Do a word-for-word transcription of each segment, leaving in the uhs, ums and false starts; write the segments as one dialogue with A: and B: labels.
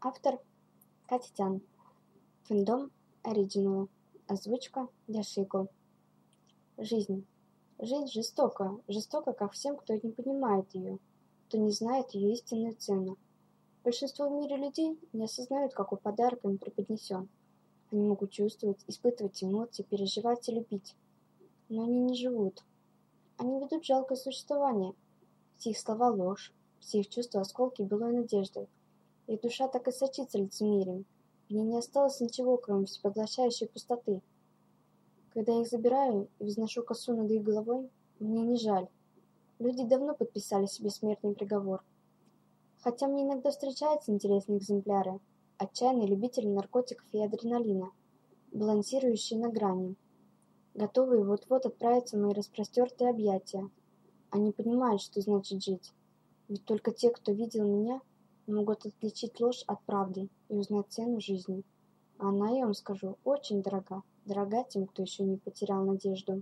A: Автор Катя Тян. Фэндом Оригинал. Озвучка Яшико. Жизнь. Жизнь жестока, жестока ко всем, кто не понимает ее, кто не знает ее истинную цену. Большинство в мире людей не осознают, какой подарок им преподнесен. Они могут чувствовать, испытывать эмоции, переживать и любить. Но они не живут. Они ведут жалкое существование. Все их слова — ложь, все их чувства — осколки былой надежды. Их душа так и сочится лицемерием. В ней не осталось ничего, кроме всепоглощающей пустоты. Когда я их забираю и взношу косу над их головой, мне не жаль. Люди давно подписали себе смертный приговор. Хотя мне иногда встречаются интересные экземпляры, отчаянные любители наркотиков и адреналина, балансирующие на грани, готовые вот-вот отправиться в мои распростертые объятия. Они понимают, что значит жить. Ведь только те, кто видел меня, могут отличить ложь от правды и узнать цену жизни. А она, я вам скажу, очень дорога. Дорога тем, кто еще не потерял надежду.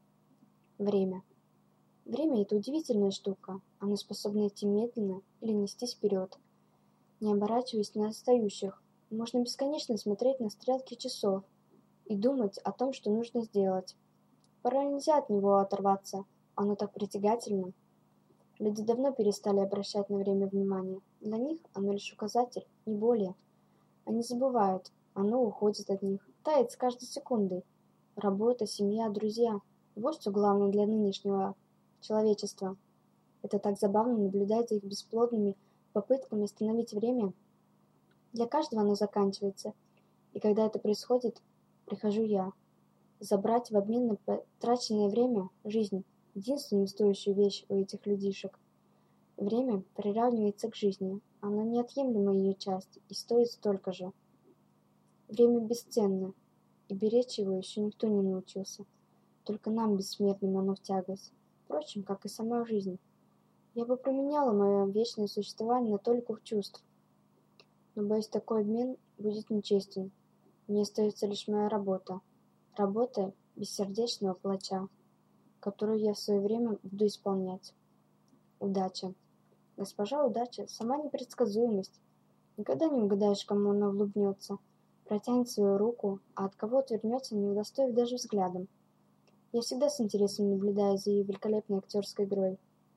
A: Время. Время — это удивительная штука. Оно способно идти медленно или нестись вперед, не оборачиваясь на отстающих. Можно бесконечно смотреть на стрелки часов и думать о том, что нужно сделать. Порой нельзя от него оторваться. Оно так притягательно. Люди давно перестали обращать на время внимание. Для них оно лишь указатель, не более. Они забывают, оно уходит от них, тает с каждой секундой. Работа, семья, друзья – вот что главное для нынешнего человечества. Это так забавно наблюдать за их бесплодными попытками остановить время. Для каждого оно заканчивается, и когда это происходит, прихожу я. Забрать в обмен на потраченное время жизнь – единственную стоящую вещь у этих людишек. Время приравнивается к жизни, оно неотъемлемая ее часть и стоит столько же. Время бесценно, и беречь его еще никто не научился. Только нам, бессмертным, оно в тягость. Впрочем, как и сама жизнь. Я бы променяла мое вечное существование на толику чувств. Но, боюсь, такой обмен будет нечестен. Мне остается лишь моя работа. Работа бессердечного палача, которую я в свое время буду исполнять. Удача. Госпожа Удача — сама непредсказуемость. Никогда не угадаешь, кому она улыбнется, протянет свою руку, а от кого отвернется, не удостоив даже взглядом. Я всегда с интересом наблюдаю за ее великолепной актерской игрой.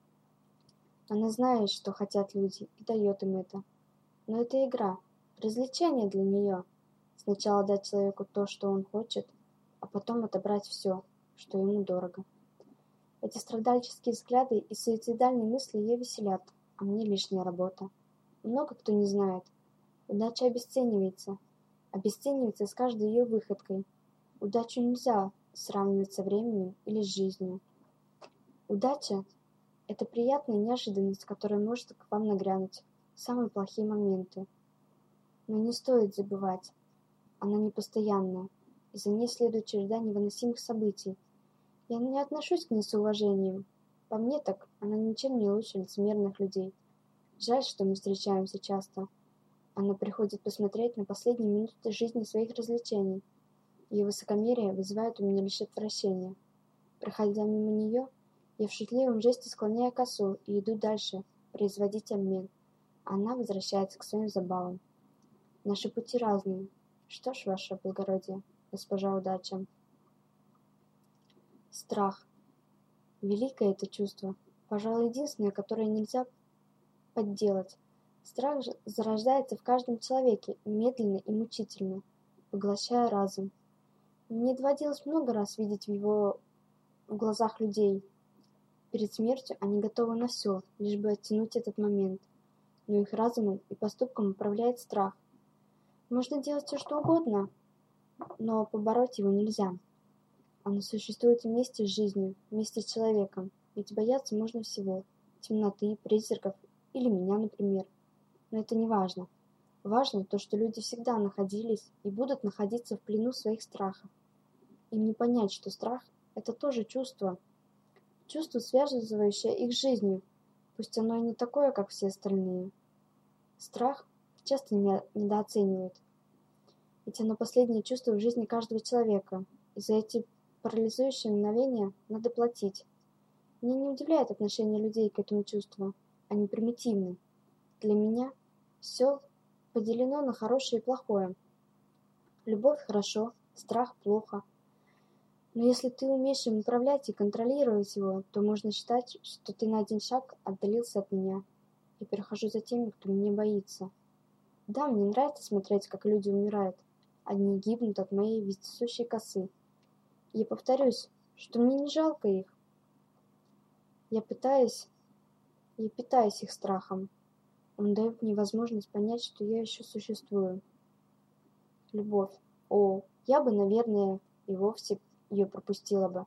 A: Она знает, что хотят люди, и дает им это. Но это игра, развлечение для нее. Сначала дать человеку то, что он хочет, а потом отобрать все, что ему дорого. Эти страдальческие взгляды и суицидальные мысли ее веселят, а мне лишняя работа. Много кто не знает. Удача обесценивается. Обесценивается с каждой ее выходкой. Удачу нельзя сравнивать со временем или с жизнью. Удача – это приятная неожиданность, которая может к вам нагрянуть в самые плохие моменты. Но не стоит забывать, она непостоянная, и за ней следует череда невыносимых событий. Я не отношусь к ней с уважением. По мне так, она ничем не лучше лицемерных людей. Жаль, что мы встречаемся часто. Она приходит посмотреть на последние минуты жизни своих развлечений. Ее высокомерие вызывает у меня лишь отвращение. Проходя мимо нее, я в шутливом жесте склоняю косу и иду дальше, производить обмен. Она возвращается к своим забавам. Наши пути разные. Что ж, ваше благородие, госпожа Удача. Страх. Великое это чувство, пожалуй, единственное, которое нельзя подделать. Страх зарождается в каждом человеке, медленно и мучительно, поглощая разум. Мне доводилось много раз видеть в его в глазах людей. Перед смертью они готовы на все, лишь бы оттянуть этот момент. Но их разумом и поступком управляет страх. Можно делать все, что угодно, но побороть его нельзя. Оно существует вместе с жизнью, вместе с человеком, ведь бояться можно всего – темноты, призраков или меня, например. Но это не важно. Важно то, что люди всегда находились и будут находиться в плену своих страхов. Им не понять, что страх – это тоже чувство. Чувство, связывающее их с жизнью, пусть оно и не такое, как все остальные. Страх часто недооценивают, ведь оно последнее чувство в жизни каждого человека, и за эти парализующие мгновения надо платить. Меня не удивляет отношение людей к этому чувству, они примитивны. Для меня все поделено на хорошее и плохое. Любовь хорошо, страх плохо. Но если ты умеешь им управлять и контролировать его, то можно считать, что ты на один шаг отдалился от меня и перехожу за теми, кто меня боится. Да, мне нравится смотреть, как люди умирают. Одни гибнут от моей вездесущей косы. И я повторюсь, что мне не жалко их. Я пытаюсь, я питаюсь их страхом. Он дает мне возможность понять, что я еще существую. Любовь. О, я бы, наверное, и вовсе ее пропустила бы.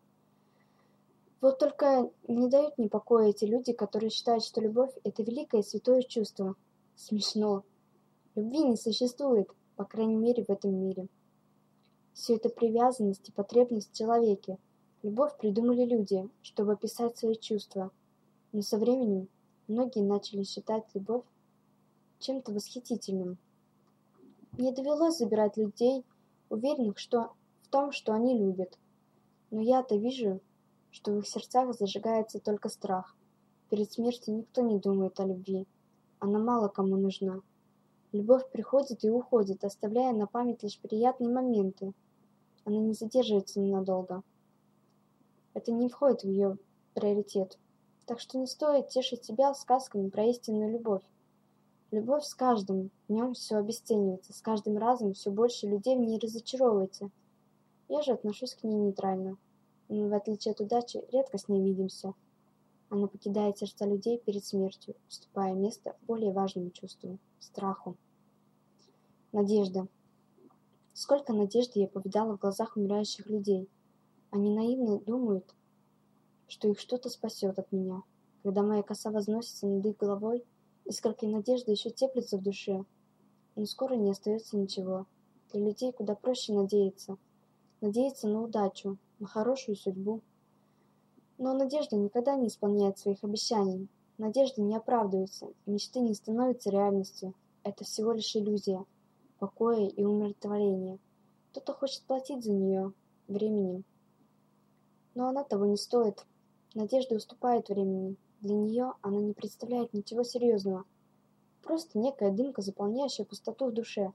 A: Вот только не дают мне покоя эти люди, которые считают, что любовь – это великое и святое чувство. Смешно. Любви не существует, по крайней мере, в этом мире. Все это привязанность и потребность в человеке. Любовь придумали люди, чтобы описать свои чувства. Но со временем многие начали считать любовь чем-то восхитительным. Мне довелось забирать людей, уверенных что, в том, что они любят. Но я-то вижу, что в их сердцах зажигается только страх. Перед смертью никто не думает о любви. Она мало кому нужна. Любовь приходит и уходит, оставляя на память лишь приятные моменты. Она не задерживается ненадолго. Это не входит в ее приоритет. Так что не стоит тешить себя сказками про истинную любовь. Любовь с каждым днем все обесценивается, с каждым разом все больше людей в ней разочаровывается. Я же отношусь к ней нейтрально. Мы, в отличие от удачи, редко с ней видимся. Она покидает сердца людей перед смертью, уступая место более важному чувству – страху. Надежда. Сколько надежды я повидала в глазах умирающих людей. Они наивно думают, что их что-то спасет от меня. Когда моя коса возносится над их головой, искорки надежды еще теплятся в душе, но скоро не остается ничего. Для людей куда проще надеяться. Надеяться на удачу, на хорошую судьбу. Но надежда никогда не исполняет своих обещаний. Надежды не оправдываются, мечты не становятся реальностью. Это всего лишь иллюзия, покоя и умиротворения. Кто-то хочет платить за нее временем. Но она того не стоит. Надежда уступает времени. Для нее она не представляет ничего серьезного. Просто некая дымка, заполняющая пустоту в душе.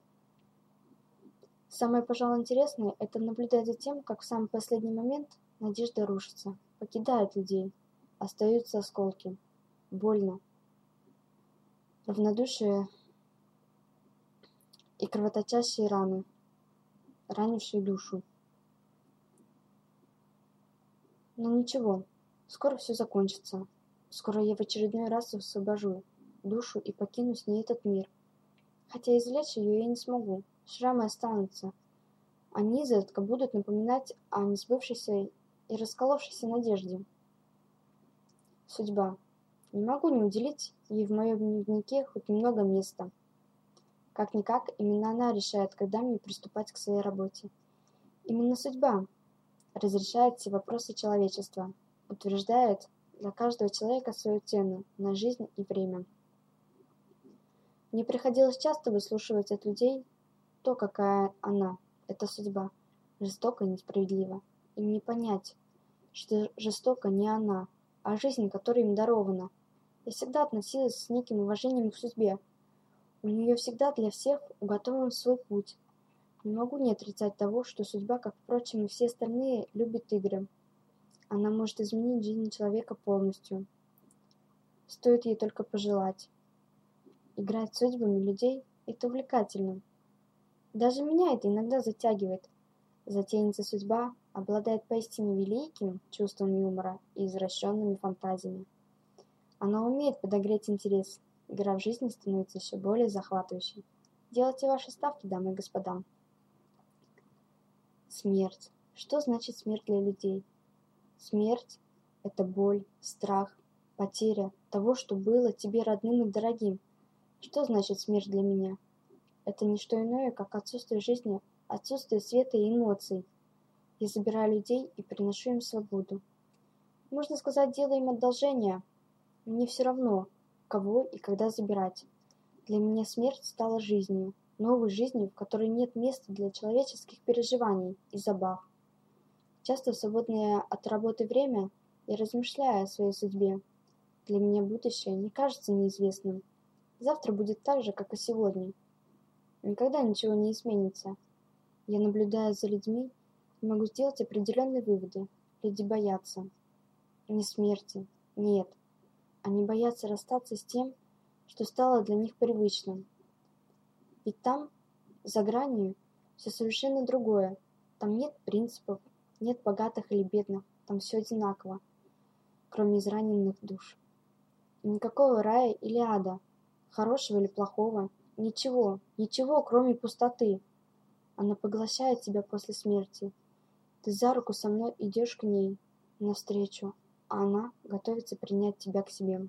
A: Самое, пожалуй, интересное – это наблюдать за тем, как в самый последний момент надежда рушится, покидает людей, остаются осколки. Больно. Равнодушие и кровоточащие раны, ранившие душу. Но ничего, скоро все закончится. Скоро я в очередной раз освобожу душу и покину с ней этот мир. Хотя извлечь ее я не смогу. Шрамы останутся. Они изредка будут напоминать о несбывшейся и расколовшейся надежде. Судьба. Не могу не уделить ей в моем дневнике хоть немного места. Как-никак, именно она решает, когда мне приступать к своей работе. Именно судьба разрешает все вопросы человечества, утверждает для каждого человека свою цену на жизнь и время. Мне приходилось часто выслушивать от людей то, какая она, эта судьба, жестока и несправедлива. Им не понять, что жестока не она, а жизнь, которая им дарована. Я всегда относилась с неким уважением к судьбе. У нее всегда для всех уготован свой путь. Не могу не отрицать того, что судьба, как, впрочем, и все остальные, любит игры. Она может изменить жизнь человека полностью. Стоит ей только пожелать. Играть судьбами людей – это увлекательно. Даже меня это иногда затягивает. Затейница судьба обладает поистине великим чувством юмора и извращенными фантазиями. Она умеет подогреть интерес. Игра в жизни становится еще более захватывающей. Делайте ваши ставки, дамы и господа. Смерть. Что значит смерть для людей? Смерть – это боль, страх, потеря того, что было тебе родным и дорогим. Что значит смерть для меня? Это не что иное, как отсутствие жизни, отсутствие света и эмоций. Я забираю людей и приношу им свободу. Можно сказать, делаю им одолжение. Мне все равно, кого и когда забирать. Для меня смерть стала жизнью, новой жизнью, в которой нет места для человеческих переживаний и забав. Часто в свободное от работы время я размышляю о своей судьбе. Для меня будущее не кажется неизвестным. Завтра будет так же, как и сегодня. Никогда ничего не изменится. Я наблюдаю за людьми и могу сделать определенные выводы. Люди боятся. Не смерти. Нет. Они боятся расстаться с тем, что стало для них привычным. Ведь там, за гранью, все совершенно другое. Там нет принципов, нет богатых или бедных. Там все одинаково, кроме израненных душ. И никакого рая или ада, хорошего или плохого, ничего, ничего, кроме пустоты. Она поглощает тебя после смерти. Ты за руку со мной идешь к ней, навстречу, а она готовится принять тебя к себе.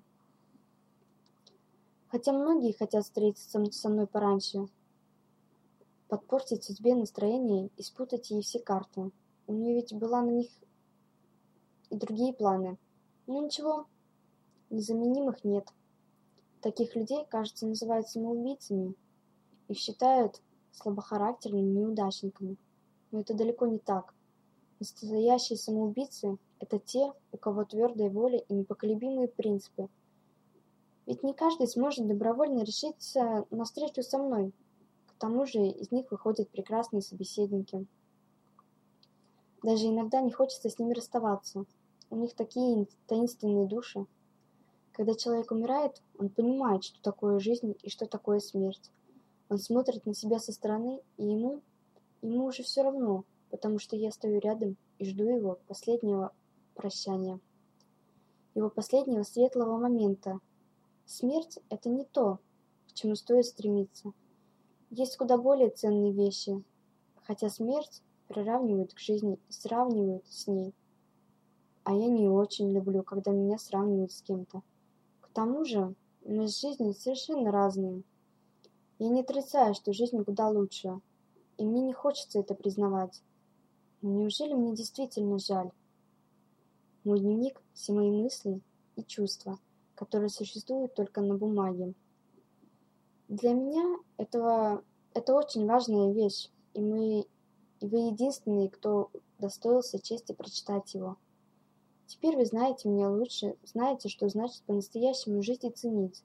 A: Хотя многие хотят встретиться со мной пораньше, подпортить судьбе настроение и спутать ей все карты. У нее ведь была на них и другие планы. Но ничего, незаменимых нет. Таких людей, кажется, называют самоубийцами. Их считают слабохарактерными неудачниками. Но это далеко не так. Настоящие самоубийцы – это те, у кого твердая воля и непоколебимые принципы. Ведь не каждый сможет добровольно решиться на встречу со мной. К тому же из них выходят прекрасные собеседники. Даже иногда не хочется с ними расставаться. У них такие таинственные души. Когда человек умирает, он понимает, что такое жизнь и что такое смерть. Он смотрит на себя со стороны, и ему, ему уже все равно, потому что я стою рядом и жду его последнего прощания, его последнего светлого момента. Смерть – это не то, к чему стоит стремиться. Есть куда более ценные вещи, хотя смерть приравнивают к жизни и сравнивают с ней. А я не очень люблю, когда меня сравнивают с кем-то. К тому же, мы с жизнью совершенно разные. Я не отрицаю, что жизнь куда лучше, и мне не хочется это признавать. Но неужели мне действительно жаль? Мой дневник – все мои мысли и чувства, которые существуют только на бумаге. Для меня это, это очень важная вещь, и, мы, и вы единственные, кто удостоился чести прочитать его. Теперь вы знаете меня лучше, знаете, что значит по-настоящему жить и ценить.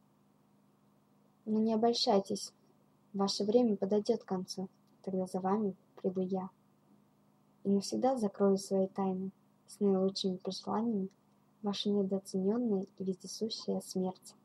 A: Но не обольщайтесь, ваше время подойдет к концу, тогда за вами приду я. И навсегда закрою свои тайны с наилучшими пожеланиями, ваша недооцененная и вездесущая смерть.